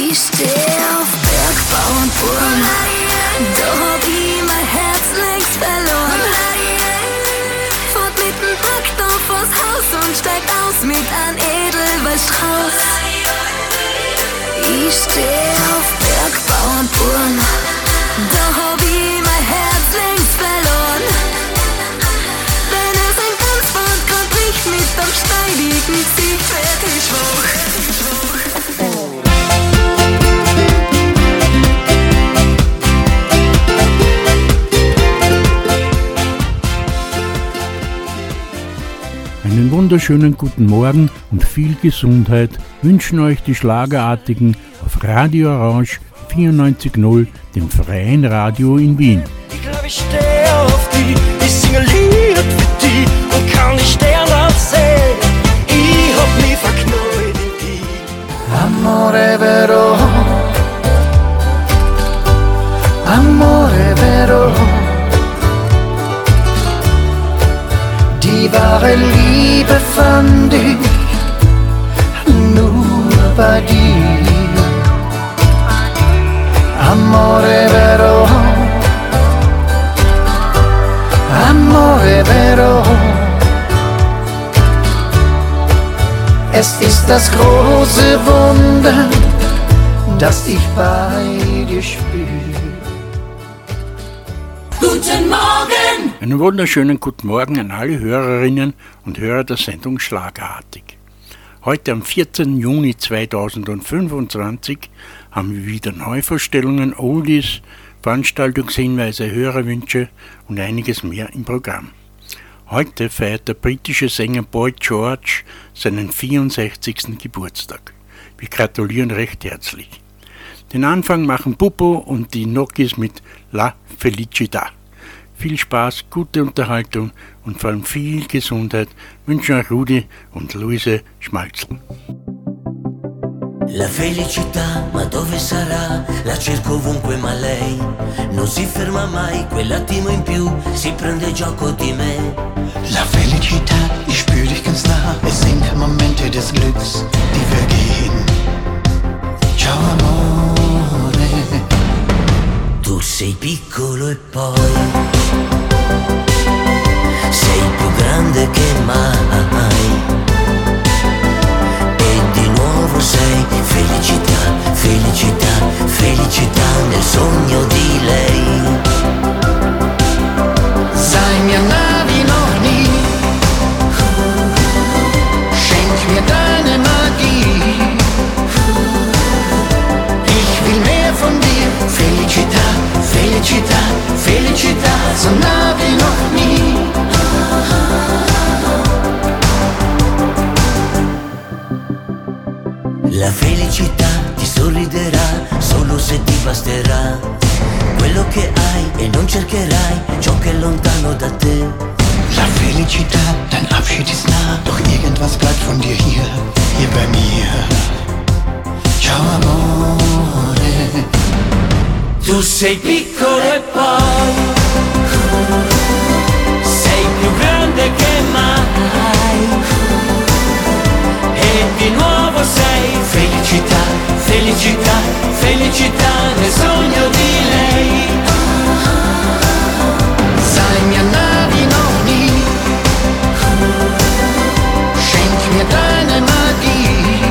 Ich steh auf Bergbau und Burm, da hab ich mein Herz längst verloren. Fahrt mit dem Traktor vors Haus und steigt aus mit einem Edelweißstrauß. Ich steh auf Bergbau und Burm, da hab ich mein Herz längst verloren. Wenn es ein Tanzband grad bricht mit dem steidigen Sieg, werd ich schwach. Einen wunderschönen guten Morgen und viel Gesundheit wünschen euch die Schlagerartigen auf Radio Orange 94.0, dem freien Radio in Wien. Ich glaube, ich stehe auf die, ich singe Lied für die und kann nicht sterben sehen. Ich hab mich verknallt in die. Amore vero, amore vero. Die wahre Liebe fand ich nur bei dir. Amore vero, amore vero. Es ist das große Wunder, das ich bei dir spüre. Guten Morgen! Einen wunderschönen guten Morgen an alle Hörerinnen und Hörer der Sendung Schlagerartig. Heute am 14. Juni 2025 haben wir wieder Neuvorstellungen, Oldies, Veranstaltungshinweise, Hörerwünsche und einiges mehr im Programm. Heute feiert der britische Sänger Boy George seinen 64. Geburtstag. Wir gratulieren recht herzlich. Den Anfang machen Pupo und die Nokis mit La Felicità. Viel Spaß, gute Unterhaltung und vor allem viel Gesundheit wünschen euch Rudi und Luise Schmalzl. La felicità, ma dove sarà? La cerco ovunque ma lei non si ferma mai, quell'attimo in più si prende gioco di me. La Felicità, ich spür dich ganz nah. Es sind Momente des Glücks, die vergehen. Ciao amore. Tu sei piccolo e poi sei più grande che mai. E di nuovo sei felicità, felicità, felicità nel sogno di lei. Sei mir nah wie noch nie. Schenk mir deine Magie. Ich will mehr von dir. Felicità, felicità, felicità, so nah wie noch nie. La felicità ti sorriderà solo se ti basterà quello che hai e non cercherai ciò che è lontano da te. La Felicità, dein Abschied ist nah, doch irgendwas bleibt von dir hier bei mir. Ciao amore. Tu sei piccolo e poi sei più grande che mai. E di nuovo sei felicità, felicità, felicità nel sogno di lei. Sei mir nah wie noch nie. Schenk mir deine Magie.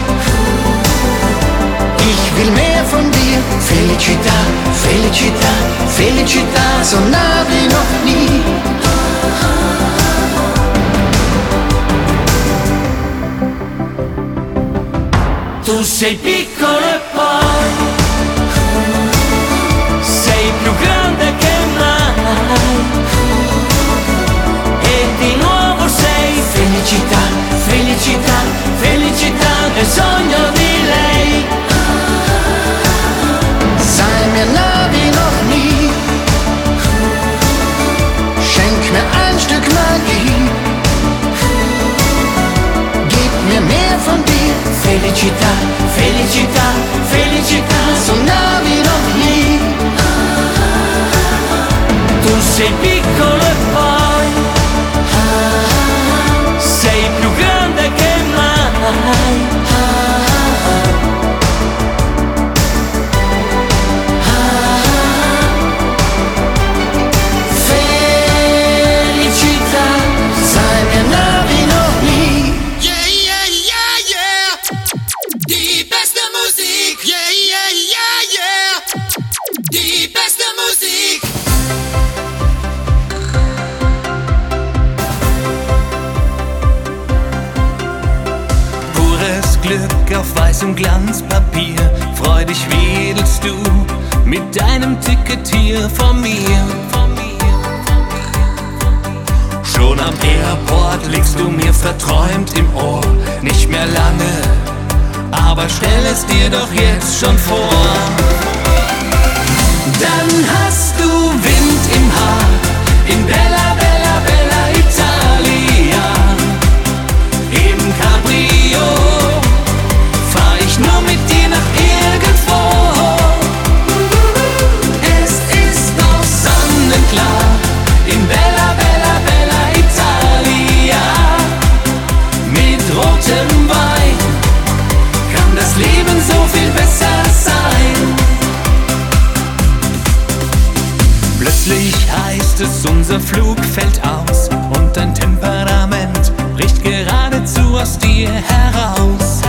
Ich will mehr von dir. Felicità, felicità, felicità, so nah wie noch nie. Tu sei piccolo e poi sei più grande che mai. E di nuovo sei felicità, felicità, felicità nel sogno di lei. Sei mir nah wie noch nie. Schenk mir ein Stück Magie. Gib mir mehr von dir. Felicità, felicità, felicità, so nah wie noch nie. Tu sei piccolo e poi sei più grande che mai. Musik, yeah, yeah, yeah, yeah. Die beste Musik. Pures Glück auf weißem Glanzpapier, freudig wedelst du mit deinem Ticket hier vor mir. Schon am Airport liegst du mir verträumt im Ohr, nicht mehr lange, aber stell es dir doch jetzt schon vor. Dann hast du Wind im Haar, in Bella, Bella, Bella Italia. Im Cabrio fahr ich nur mit dir nach irgendwo. Es ist doch sonnenklar, in Bella, Bella, Bella Italia. Mit rotem Wein kann das Leben so viel besser sein. Plötzlich heißt es, unser Flug fällt aus und dein Temperament bricht geradezu aus dir heraus.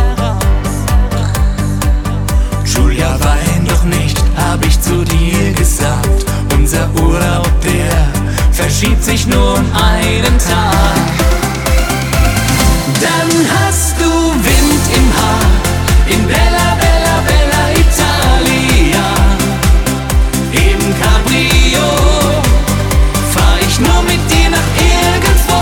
Julia, wein doch nicht, hab ich zu dir gesagt. Unser Urlaub, der verschiebt sich nur um einen Tag. Dann hast du Wind im Haar, in Bella, Bella, Bella Italia. Im Cabrio fahr ich nur mit dir nach irgendwo.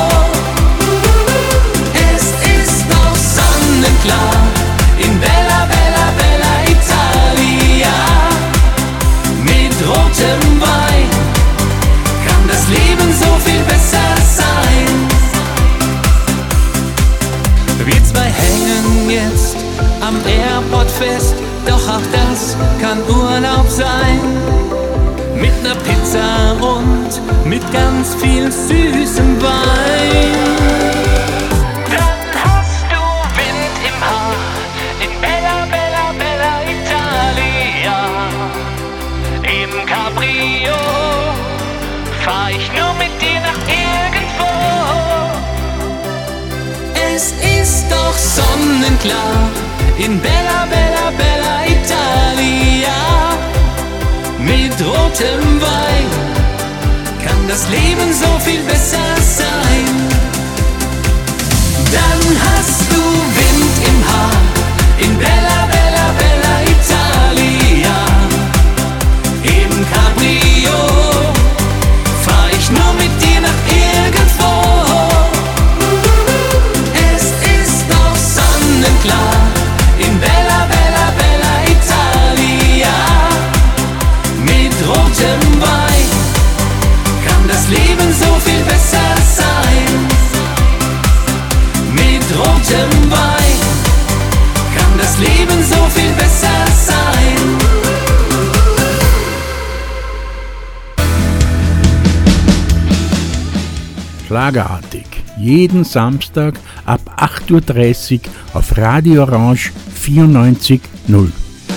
Es ist doch sonnenklar, in Bella, Bella, Bella Italia. Mit rotem Wein kann das Leben so viel besser sein. Wir zwei hängen jetzt am Airport fest, doch auch das kann Urlaub sein. Mit ner Pizza und mit ganz viel süßem Wein. Dann hast du Wind im Haar, in Bella, Bella, Bella Italia. Im Cabrio fahr ich nur mit dir nach irgendwo. Es ist doch sonnenklar, in Bella, Bella, Bella Italia. Mit rotem Wein kann das Leben so viel besser sein. Dann hast du Wind im Haar, in Bella, Bella, Bella Italia. Im Cabrio fahr ich nur mit dir nach irgendwo. Es ist doch sonnenklar, in Bella, Bella, Bella Italia. Mit rotem Wein kann das Leben so viel besser sein. Mit rotem Wein kann das Leben so viel besser sein. Schlagerartig. Jeden Samstag ab 8:30 Uhr auf Radio Orange 94.0.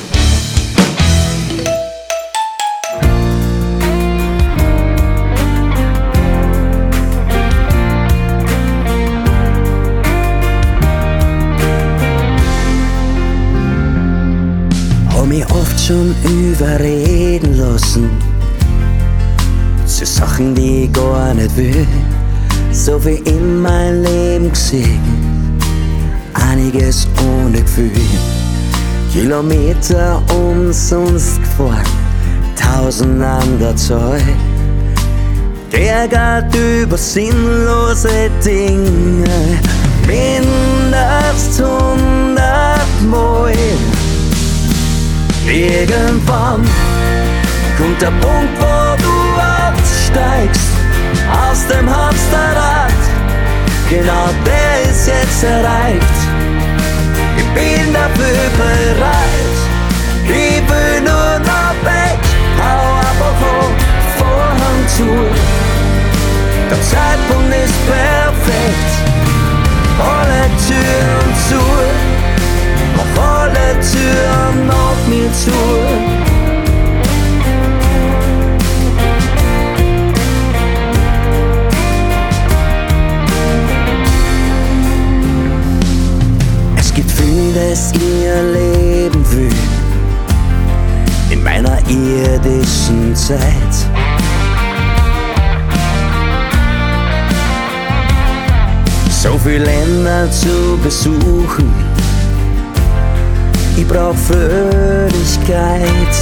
Hab mich oft schon überreden lassen zu Sachen, die ich gar nicht will. So viel in mein Leben gesehen, einiges ohne Gefühl. Kilometer umsonst gefahren, 1000 an der Zahl. Geärgert über sinnlose Dinge, mindestens 100 Mal. Irgendwann kommt der Punkt, wo du aussteigst aus dem Hamsterrad. Genau der ist jetzt erreicht. Ich bin dafür bereit. Ich will nur noch weg. Hau einfach auf, Vorhang zu. Der Zeitpunkt ist perfekt. Alle Türen zu. Mach alle Türen auf mir zu. Es gibt viele, das ihr Leben will, kurzen Zeit. So viele Länder zu besuchen, ich brauch Fröhlichkeit.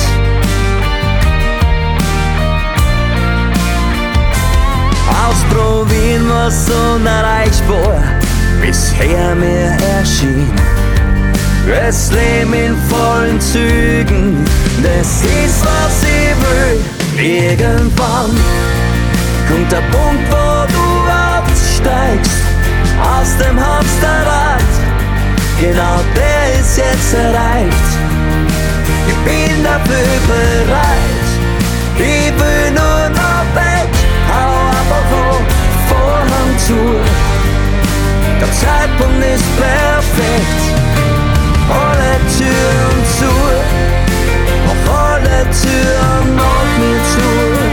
Ausprobieren, was unerreichbar bisher mir erschien. Das Leben in vollen Zügen, das ist, was ich will. Irgendwann kommt der Punkt, wo du aussteigst aus dem Hamsterrad. Genau der ist jetzt erreicht. Ich bin dafür bereit. Ich will nur noch weg. Hau einfach hoch, Vorhang zu. Der Zeitpunkt ist perfekt. Alle Türen zu, mach alle Türen nach mir zu.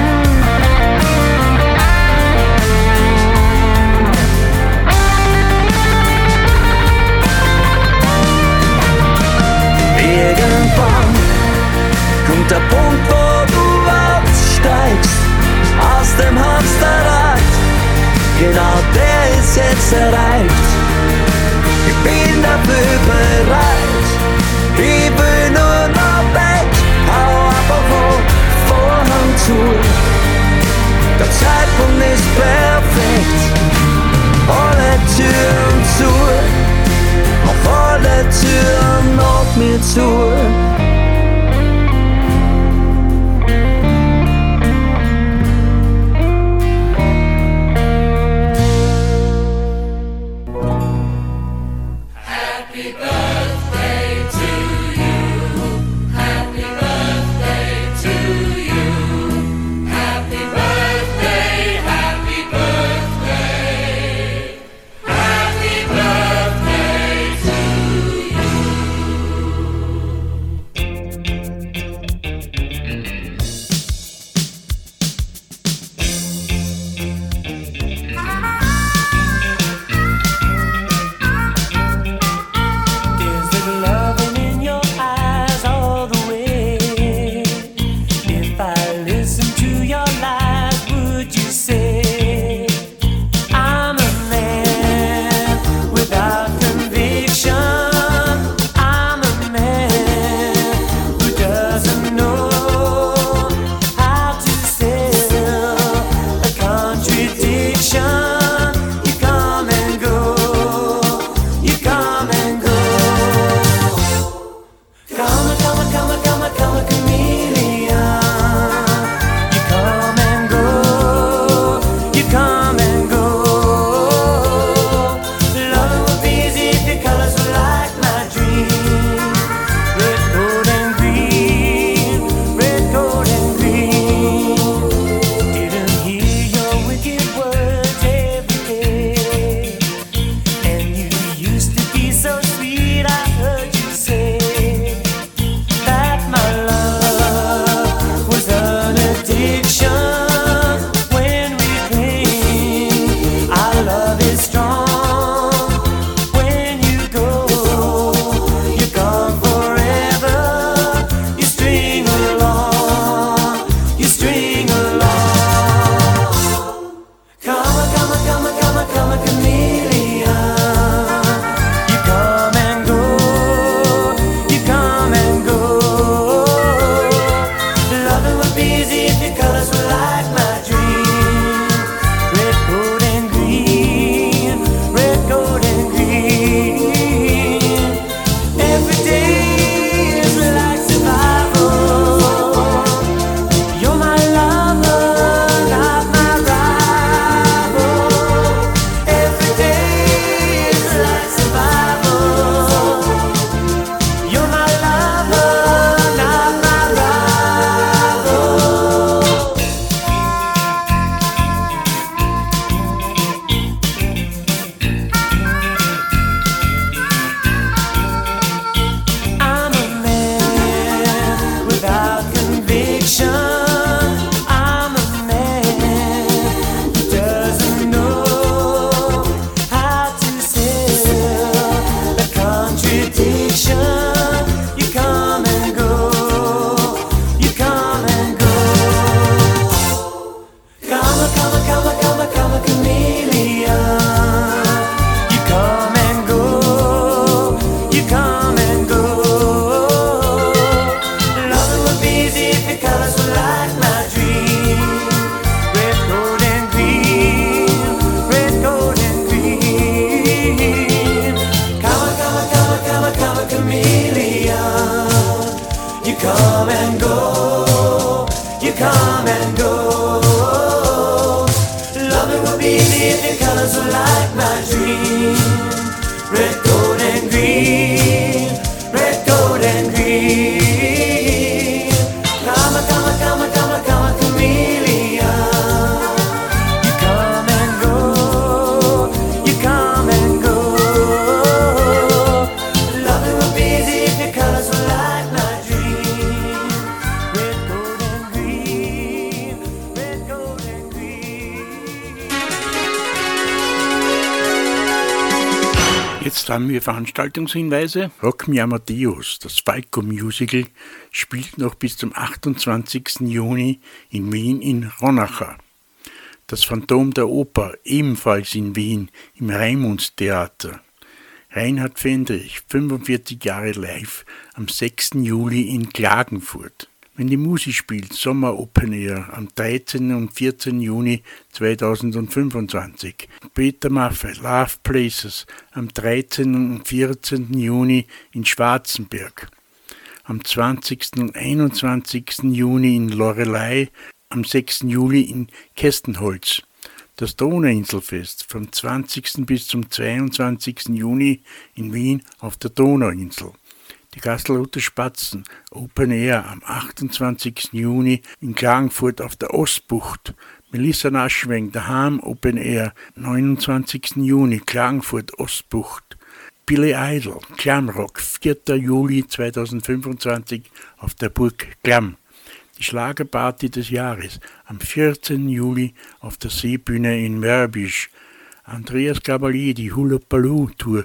Irgendwann kommt der Punkt, wo du aussteigst aus dem Hamsterrad. Genau der ist jetzt erreicht. Ich bin dafür bereit. Ich will nur noch weg. Hau einfach hoch, Vorhang zu. Der Zeitpunkt ist perfekt. Alle Türen zu. Mach alle Türen nach mir zu. come and go, you come and go. Love it would be if your colors were like my dream. Red, gold and green, red, gold and green. Come a, come a, come a, come a, come a chameleon. You come and go, you come and go. Love it would be easy if your colors were like my dream. Red, gold and green, red, gold and green. Jetzt haben wir Veranstaltungshinweise. Rock Me Amadeus, das Falco-Musical, spielt noch bis zum 28. Juni in Wien in Ronacher. Das Phantom der Oper, ebenfalls in Wien, im Raimundstheater. Reinhard Fendrich, 45 Jahre live, am 6. Juli in Klagenfurt. Wenn die Musik spielt, Sommer Open Air am 13. und 14. Juni 2025. Peter Maffay, Love Places am 13. und 14. Juni in Schwarzenberg. Am 20. und 21. Juni in Loreley, am 6. Juli in Kästenholz. Das Donauinselfest vom 20. bis zum 22. Juni in Wien auf der Donauinsel. Die Gastelruther Spatzen, Open Air am 28. Juni in Klagenfurt auf der Ostbucht. Melissa Naschweng, daheim Open Air, 29. Juni, Klagenfurt, Ostbucht. Billy Idol, Klammrock, 4. Juli 2025 auf der Burg Klamm. Die Schlagerparty des Jahres am 14. Juli auf der Seebühne in Mörbisch. Andreas Gabalier, die Hula-Paloo-Tour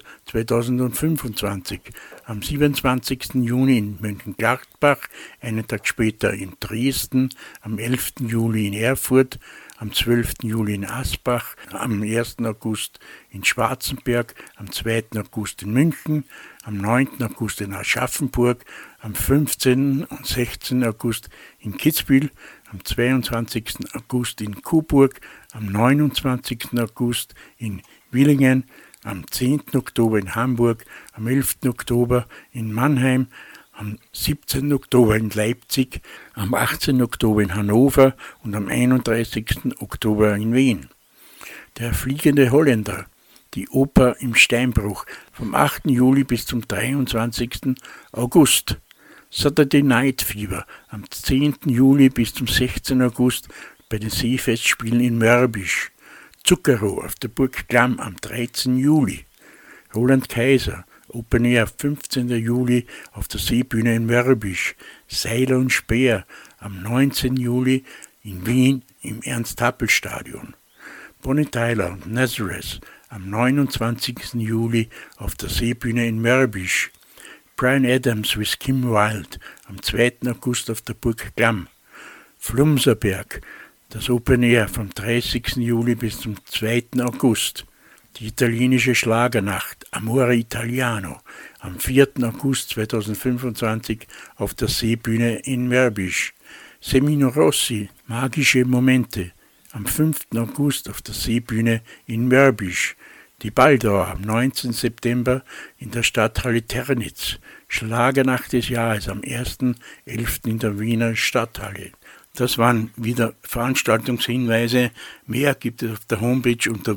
2025, am 27. Juni in Mönchengladbach, einen Tag später in Dresden, am 11. Juli in Erfurt, am 12. Juli in Asbach, am 1. August in Schwarzenberg, am 2. August in München, am 9. August in Aschaffenburg, am 15. und 16. August in Kitzbühel, am 22. August in Coburg, am 29. August in Willingen, am 10. Oktober in Hamburg, am 11. Oktober in Mannheim, am 17. Oktober in Leipzig, am 18. Oktober in Hannover und am 31. Oktober in Wien. Der fliegende Holländer, die Oper im Steinbruch, vom 8. Juli bis zum 23. August. Saturday Night Fever, am 10. Juli bis zum 16. August bei den Seefestspielen in Mörbisch. Zuckerrohr auf der Burg Klamm am 13. Juli. Roland Kaiser, Open Air, 15. Juli auf der Seebühne in Mörbisch. Seiler und Speer am 19. Juli in Wien im Ernst-Happel-Stadion. Bonnie Tyler und Nazareth am 29. Juli auf der Seebühne in Mörbisch. Bryan Adams with Kim Wilde am 2. August auf der Burg Klamm. Flumserberg, das Open Air vom 30. Juli bis zum 2. August. Die italienische Schlagernacht Amore Italiano am 4. August 2025 auf der Seebühne in Mörbisch. Semino Rossi, Magische Momente am 5. August auf der Seebühne in Mörbisch. Die Baldauer am 19. September in der Stadthalle Ternitz. Schlagernacht des Jahres am 1.11. in der Wiener Stadthalle. Das waren wieder Veranstaltungshinweise. Mehr gibt es auf der Homepage unter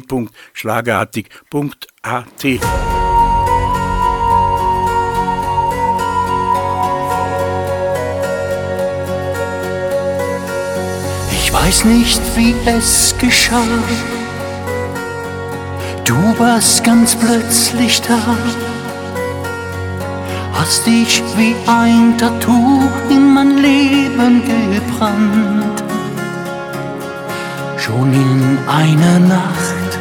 www.schlagerartig.at. Ich weiß nicht, wie es geschah. Du warst ganz plötzlich da, hast dich wie ein Tattoo in mein Leben gebrannt. Schon in einer Nacht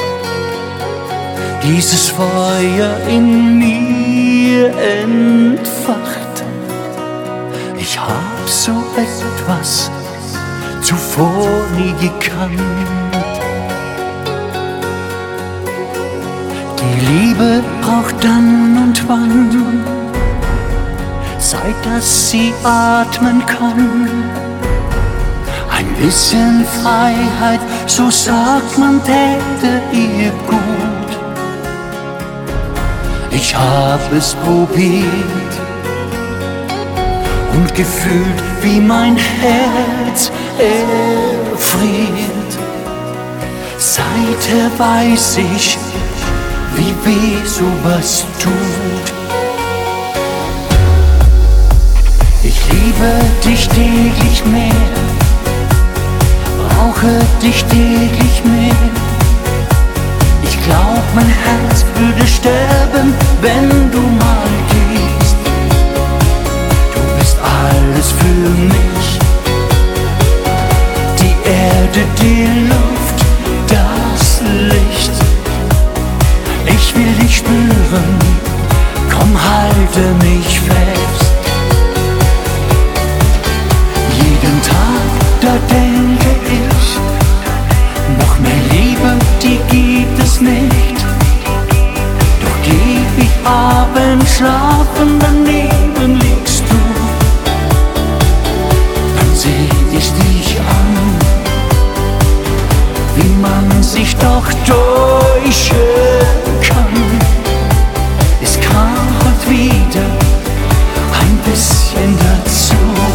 dieses Feuer in mir entfacht. Ich hab so etwas zuvor nie gekannt. Die Liebe braucht dann und wann Zeit, dass sie atmen kann. Ein bisschen Freiheit, so sagt man, täte ihr gut. Ich hab es probiert, und gefühlt, wie mein Herz erfriert. Seither weiß ich, wie weh sowas tut. Ich liebe dich täglich mehr, brauche dich täglich mehr. Ich glaub, mein Herz würde sterben, wenn du mal gehst. Du bist alles für mich, die Erde, die Luft, das Licht. Ich will dich spüren, komm, halte mich fest. Jeden Tag, da denke ich, noch mehr Liebe, die gibt es nicht. Doch geh ich abends schlafen, daneben liegst du. Dann seh ich dich an, wie man sich doch täuschen kann. Es kam heute wieder ein bisschen dazu.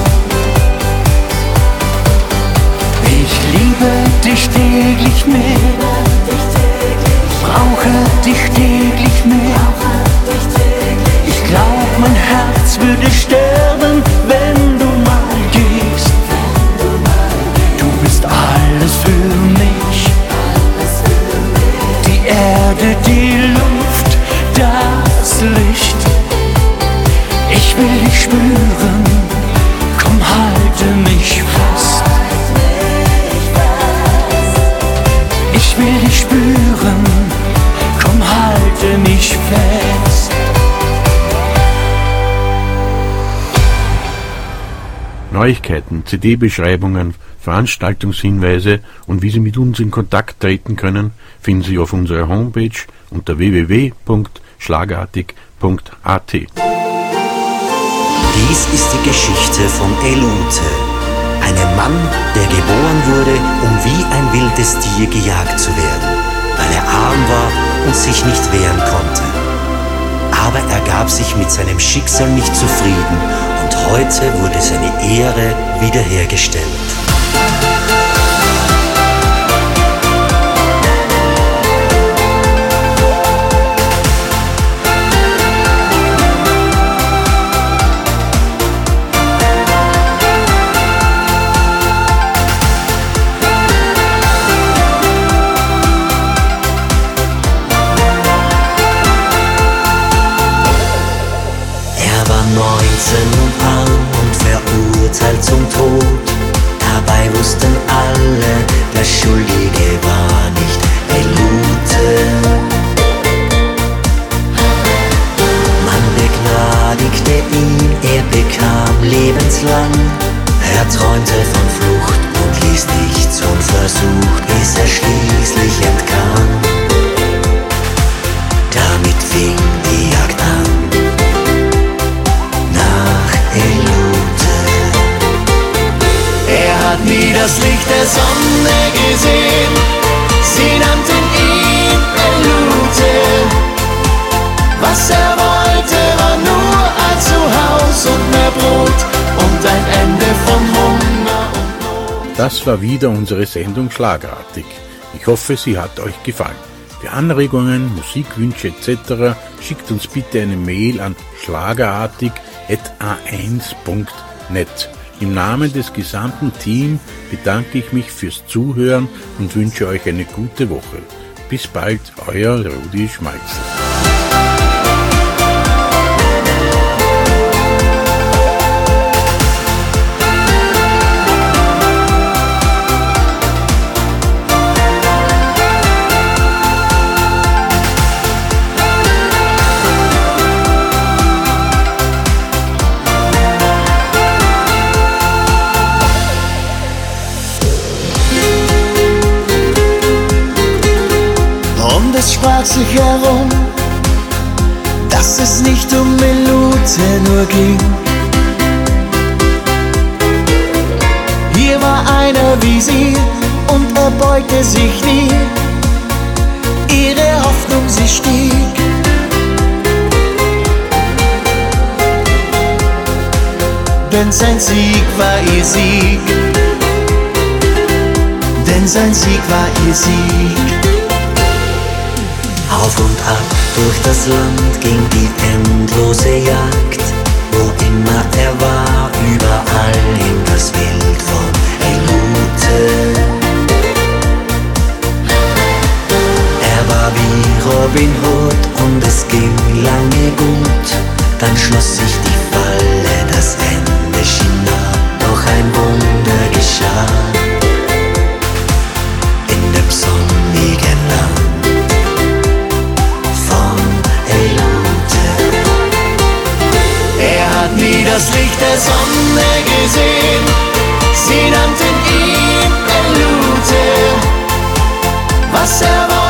Ich liebe dich täglich mehr, brauche dich täglich mehr. Ich glaub, mein Herz würde sterben, wenn du mal gehst. Du bist alles für mich, die Erde, die Luft, das Licht. Ich will dich spüren, komm, halte mich fest. Ich will dich spüren, komm, halte mich fest. Neuigkeiten, CD-Beschreibungen, Veranstaltungshinweise und wie Sie mit uns in Kontakt treten können, finden Sie auf unserer Homepage unter www.schlagartig.at. Dies ist die Geschichte von Elute, einem Mann, der geboren wurde, um wie ein wildes Tier gejagt zu werden, weil er arm war und sich nicht wehren konnte. Aber er gab sich mit seinem Schicksal nicht zufrieden und heute wurde seine Ehre wiederhergestellt. Und arm und verurteilt zum Tod. Dabei wussten alle, der Schuldige war nicht Elute. Man begnadigte ihn, er bekam lebenslang. Er träumte von Flucht und ließ nicht zum Versuch, bis er schließlich entkam. Damit fing die Jagd an. Er hat nie das Licht der Sonne gesehen, sie nannten ihn Elute. Was er wollte, war nur ein Zuhause und mehr Brot und ein Ende von Hunger und Not. Das war wieder unsere Sendung Schlagartig. Ich hoffe, sie hat euch gefallen. Für Anregungen, Musikwünsche etc. schickt uns bitte eine Mail an schlagartig@a1.net. Im Namen des gesamten Teams bedanke ich mich fürs Zuhören und wünsche euch eine gute Woche. Bis bald, euer Rudi Schmalzl. Es sprach sich herum, dass es nicht um Elute nur ging. Hier war einer wie sie und er beugte sich nie. Ihre Hoffnung, sie stieg. denn sein Sieg war ihr Sieg. Denn sein Sieg war ihr Sieg. Auf und ab durch das Land ging die endlose Jagd. Wo immer er war, überall in das Bild von Elute. Er war wie Robin Hood und es ging lange gut. Dann schloss sich die Falle, das Ende schien nah, doch ein Wunder geschah. In dem sonnigen Land von Elute. Er hat nie das Licht der Sonne gesehen, sie nannten ihn Elute. Was er war